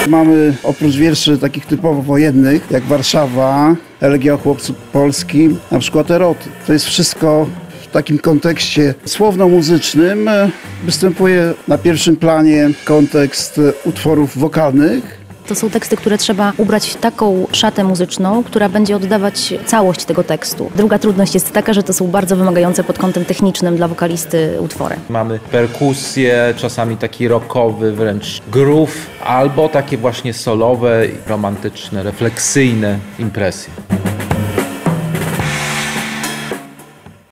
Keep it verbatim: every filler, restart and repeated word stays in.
Mamy oprócz wierszy takich typowo wojennych, jak Warszawa, Elegia o chłopcu polskim, na przykład Eroty. To jest wszystko w takim kontekście słowno-muzycznym. Występuje na pierwszym planie kontekst utworów wokalnych. To są teksty, które trzeba ubrać w taką szatę muzyczną, która będzie oddawać całość tego tekstu. Druga trudność jest taka, że to są bardzo wymagające pod kątem technicznym dla wokalisty utwory. Mamy perkusję, czasami taki rockowy wręcz groove, albo takie właśnie solowe, romantyczne, refleksyjne impresje.